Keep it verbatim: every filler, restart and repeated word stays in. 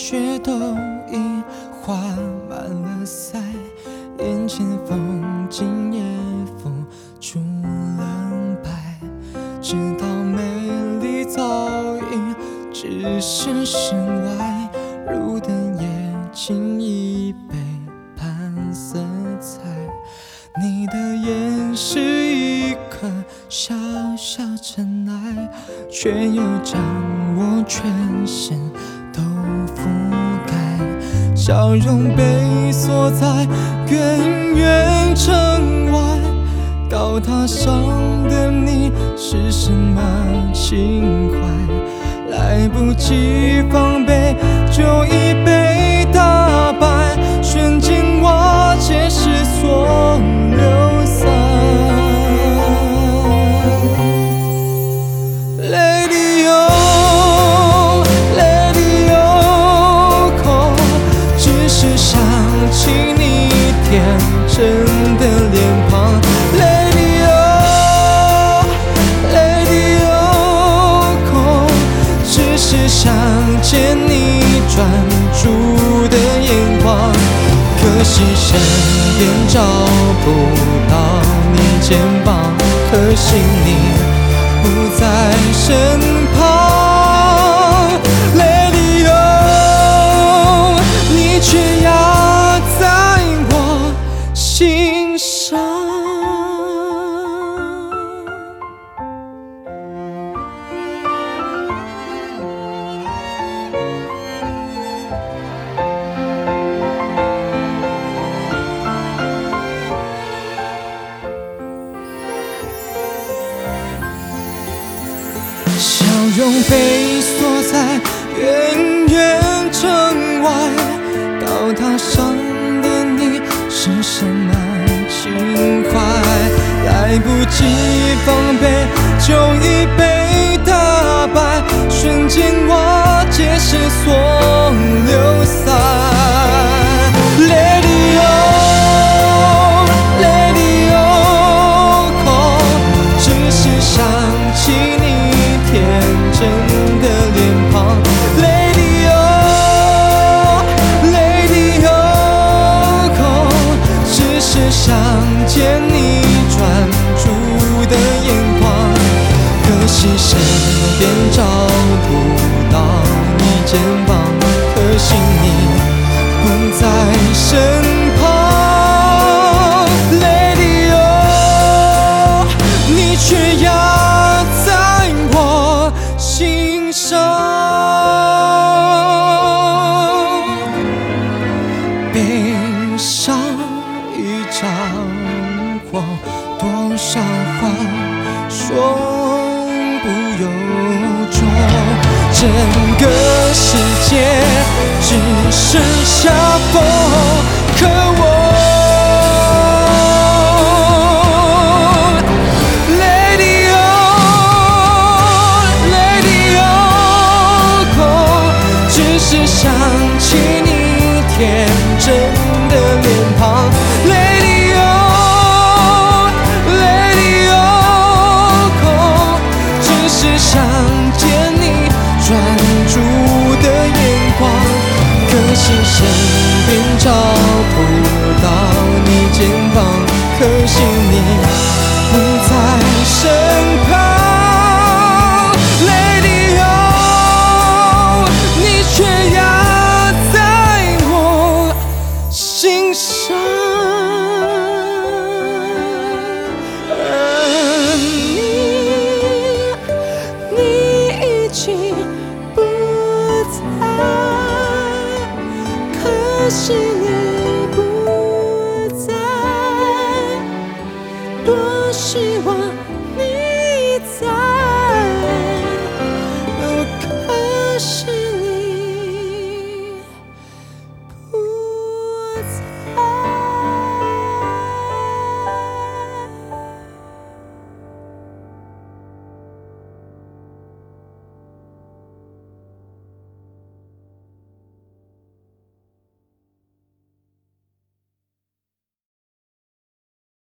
却都已画满了腮，眼前风景也浮出了白，直到美丽早已置身身外，路灯也轻易背叛色彩。你的眼是一颗小小尘埃，却又将我全身都覆盖，笑容被锁在远远城外，高塔上的你是什么情怀？来不及防备就已被打败，瞬间瓦解时所流散。Lady oh Lady oh 只是想起你天真的脸庞。Lady oh Lady oh 只是想见你专注的眼光，可惜身边找不到你肩膀，可惜你不在身旁。 Lady oh 你却压在我心上。笑容被锁在远远城外，高塔上的你是什么情怀？来不及防备就已被打败，瞬间瓦解时所流散。Lady oh Lady oh 只是想起你天真的脸庞。 Lady oh Lady oh 只是想见你专注的眼光，可惜身边找不到你肩膀，可惜你不在身旁。 Lady oh 你却压在我心上，悲伤一场过，多少话说不由衷，整个世界只剩下风和我。只想起你天真的脸庞。 Lady oh Lady oh 只是想见你专注的眼光，可惜身边找不到你肩膀，可惜你不在身旁。可惜你不在，多希望你在，可惜。